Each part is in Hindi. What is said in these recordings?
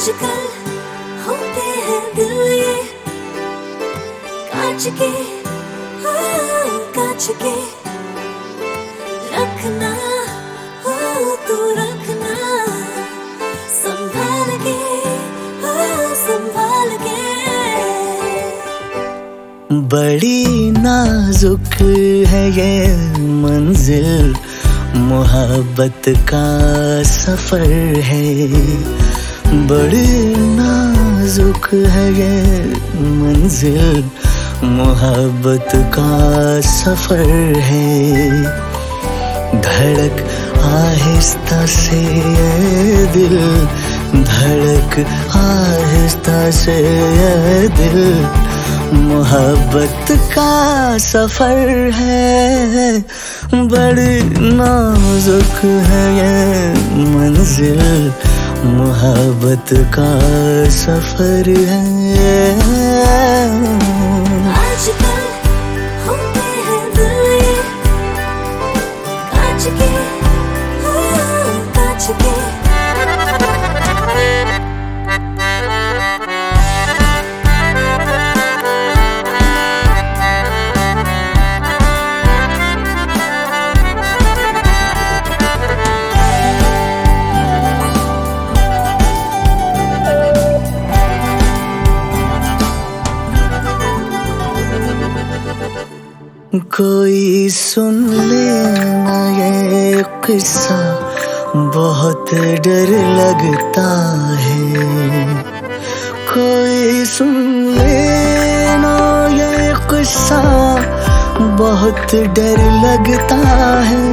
आजकल होते हैं दिल ये कांच के, कांच के। रखना हो तू रखना संभाल के, संभाल के। बड़ी नाजुक है ये मंजिल, मोहब्बत का सफर है। बड़ी नाजुक है ये मंजिल, मोहब्बत का सफर है। धड़क आहिस्ता से ये दिल, धड़क आहिस्ता से ये दिल, मोहब्बत का सफर है। बड़ी नाजुक है ये मंजिल, मोहब्बत का सफर है। आजकल होते हैं दिल ये कांच के, कांच के। कोई सुन लेना ये किस्सा, बहुत डर लगता है। कोई सुन लेना ये किस्सा, बहुत डर लगता है।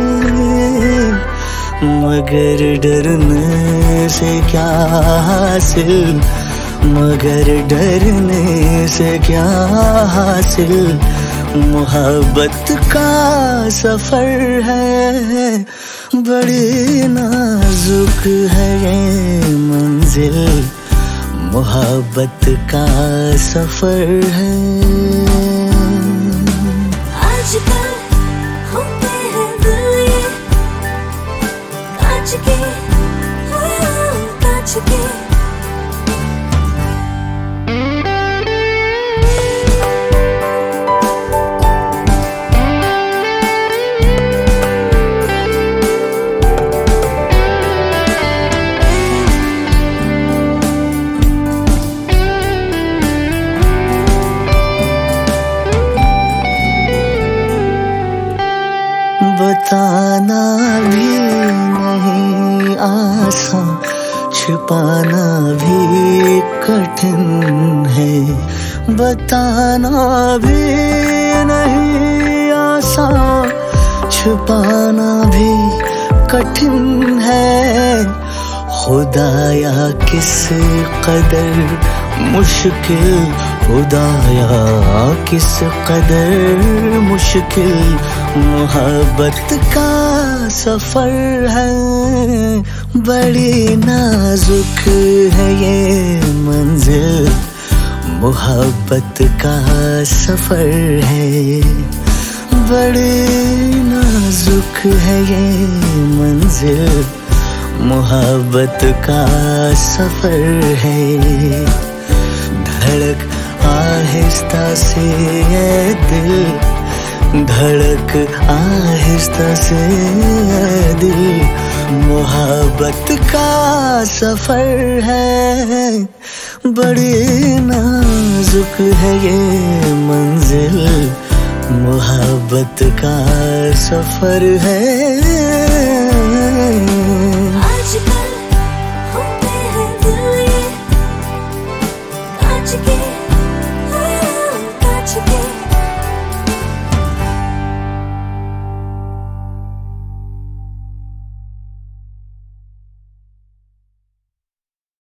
मगर डरने से क्या हासिल, मगर डरने से क्या हासिल, मोहब्बत का सफर है। बड़ी नाजुक है ये मंजिल, मोहब्बत का सफर है। आजकल होते हैं दिल ये कांच के, कांच के। बताना भी नहीं आसान, छिपाना भी कठिन है। बताना भी नहीं आसान, छिपाना भी कठिन है। खुदाया किस कदर मुश्किल, खुदाया किस कदर मुश्किल, मोहब्बत का सफर है। बड़ी नाजुक है ये मंजिल, मोहब्बत का सफर है। बड़ी नाजुक है ये मंजिल, मोहब्बत का सफर है। धड़क आहिस्ता से ये दिल, धड़क आहिस्ता से ये दिल, मोहब्बत का सफर है। बड़ी नाजुक है ये मंजिल, मोहब्बत का सफर है।